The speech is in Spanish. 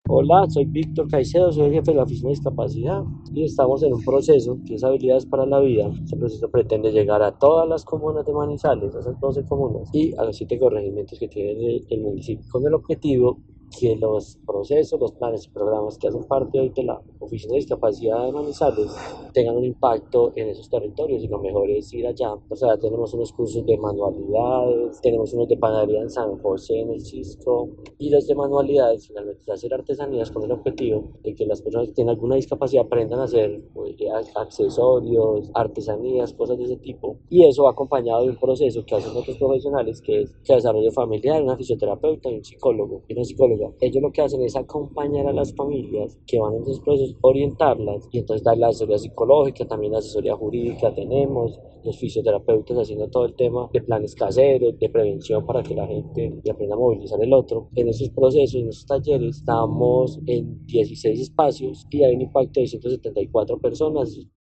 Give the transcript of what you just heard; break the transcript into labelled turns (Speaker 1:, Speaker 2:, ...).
Speaker 1: Hola, soy Víctor Caicedo, soy el jefe de la Oficina de Discapacidad y estamos en un proceso que es Habilidades para la Vida. Este proceso pretende llegar a todas las comunas de Manizales, a esas 12 comunas, y a los 7 corregimientos que tiene el municipio, con el objetivo que los procesos, los planes y programas que hacen parte hoy de la Oficina de Discapacidad de Manizales tengan un impacto en esos territorios y lo mejor es ir allá. O sea, tenemos unos cursos de manualidades, tenemos unos de panadería en San José, en el Cisco, y los de manualidades finalmente es hacer artesanías con el objetivo de que las personas que tienen alguna discapacidad aprendan a hacer accesorios, artesanías, cosas de ese tipo. Y eso va acompañado de un proceso que hacen otros profesionales que es que desarrollo familiar, una fisioterapeuta y un psicólogo y una psicóloga. Ellos lo que hacen es acompañar a las familias que van en esos procesos, orientarlas y entonces dar la asesoría psicológica, también la asesoría jurídica tenemos, los fisioterapeutas haciendo todo el tema de planes caseros, de prevención para que la gente aprenda a movilizar el otro. En esos procesos, en esos talleres, estamos en 16 espacios y hay un impacto de 174 personas.